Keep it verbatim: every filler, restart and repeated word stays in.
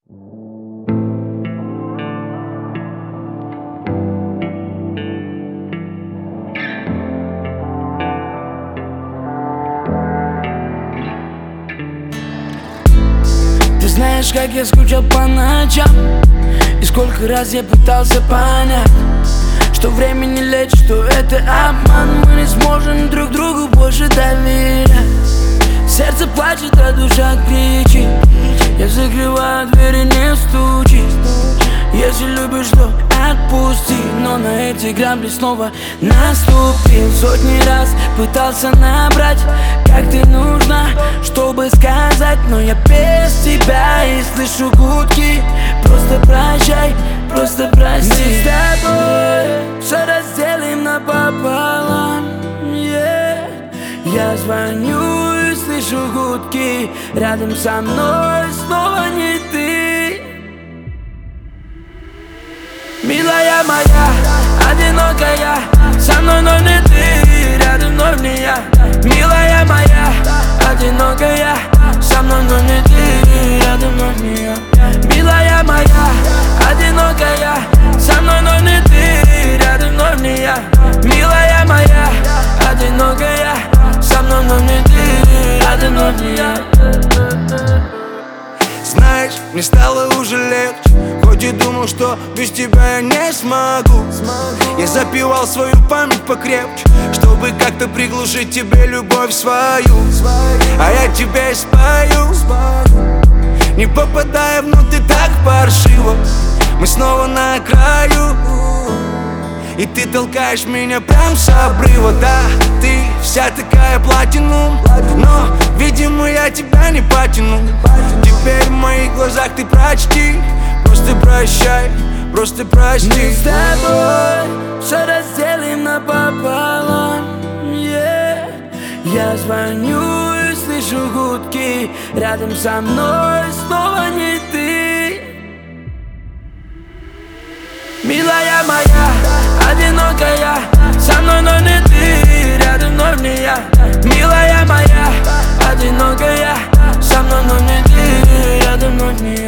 Ты знаешь, как я скучал по ночам, и сколько раз я пытался понять, что время не лечит, что это обман. Мы не сможем друг другу больше доверять. Сердце плачет, а душа кричит. Я закрываю двери, не стучи. Если любишь, то отпусти. Но на эти грабли снова наступил. Сотни раз пытался набрать, как ты нужна, чтобы сказать, но я без тебя и слышу гудки. Просто прощай, просто прости. Мы с тобой все разделим напополам, yeah. Я звоню и слышу гудки. Рядом со мной снова не ты. Милая моя, одинокая, со мной, но не ты. Рядом вновь не я. Милая моя, одинокая, со мной, но не ты. Рядом вновь не я. Милая моя, одинокая, со мной, но не ты. Рядом вновь не я. Милая моя, одинокая, со мной, но не ты. Рядом вновь не я. Знаешь, мне стало уже легче, хоть и думал, что без тебя я не смогу. Я запивал свою память покрепче, чтобы как-то приглушить тебе любовь свою. А я тебе спою, не попадая внутрь так паршиво. Мы снова на краю, и ты толкаешь меня прям с обрыва. Да, ты вся такая платинум, но, видимо, я тебя не потяну. Теперь в моих глазах ты прочти. Просто прощай, просто прости. Мы с тобой все разделим напополам, yeah. Я звоню и слышу гудки. Рядом со мной снова не ты. Милая моя, одинокая, со мной, но не ты. Рядом вновь не я. Милая моя, одинокая, со мной, но не ты. Рядом вновь не я.